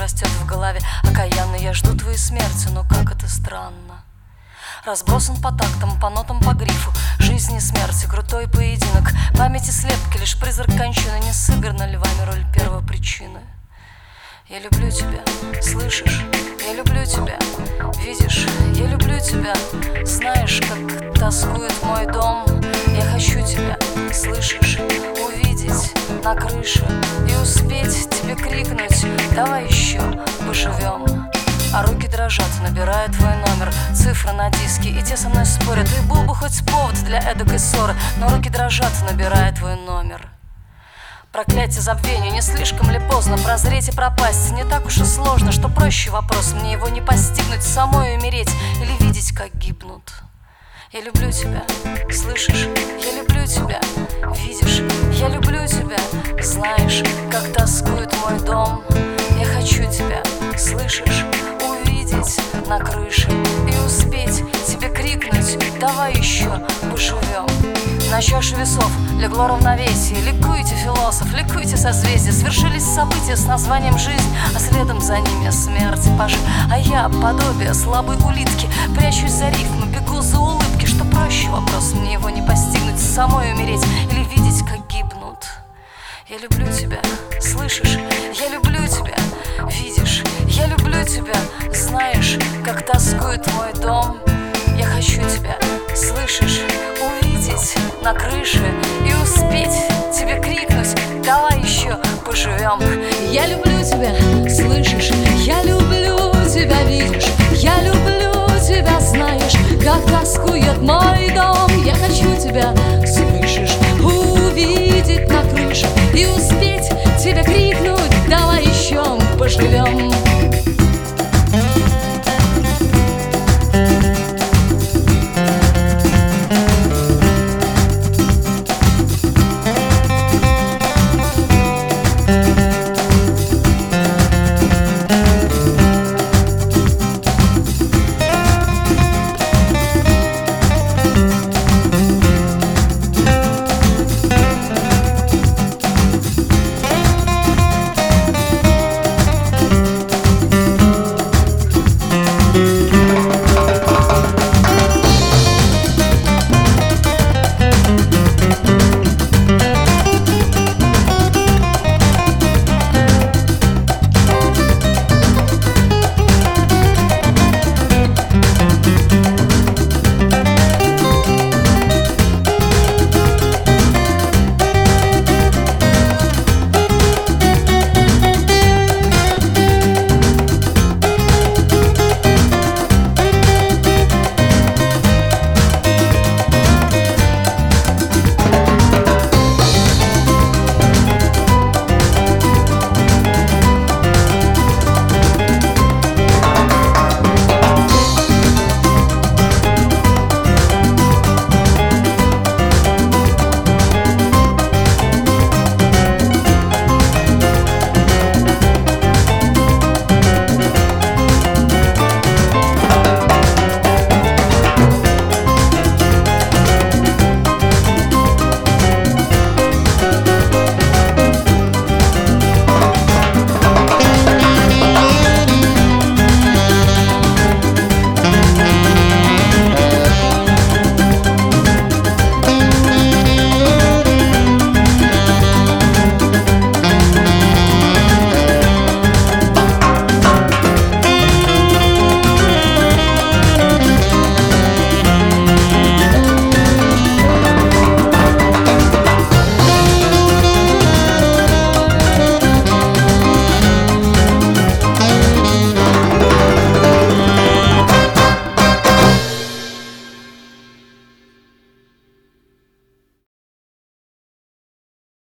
растет в голове. Окаянно я жду твоей смерти, но как это странно. Разбросан по тактам, по нотам, по грифу. Жизнь и смерть, крутой поединок. Памяти слепки, лишь призрак кончины. Не сыграна ли вами роль первопричины? Я люблю тебя, слышишь? Я люблю тебя, видишь? Я люблю тебя. Знаешь, как тоскует мой дом. Я хочу тебя, слышишь? Увидеть на крыше и успеть тебе крикнуть: давай еще поживем. А руки дрожат, набирая твой номер. Цифры на диске, и те со мной спорят. И был бы хоть повод для эдакой ссоры, но руки дрожат, набирая твой номер. Проклятие забвения, не слишком ли поздно прозреть и пропасть? Не так уж и сложно, что проще вопрос. Мне его не постигнуть, самой умереть или видеть, как гибнут. Я люблю тебя, слышишь? Я люблю тебя, видишь? Я люблю тебя. Знаешь, как тоскует мой дом. Я хочу тебя, слышишь? Увидеть на крыше и успеть тебе крикнуть: давай еще поживем. На чаше весов легло равновесие. Ликуйте, философ, ликуйте, созвездия. Свершились события с названием «жизнь», а следом за ними смерть и пожи. А я, подобие слабой улитки, прячусь за рифмы, бегу за улыбки. Что проще вопрос, мне его не постигнуть, самой умереть или видеть, как гибнут. Я люблю тебя, слышишь? Я люблю тебя, видишь? Я люблю тебя. Знаешь, как тоскует мой дом. Я хочу тебя, слышишь? Увидеть на крыше и успеть тебе крикнуть: давай еще поживем. Я люблю тебя, слышишь? Я люблю тебя, видишь? Я люблю тебя, знаешь, как тоскует мой дом. Я хочу тебя, слышишь? Увидеть на крыше и успеть тебе крикнуть: давай еще поживем.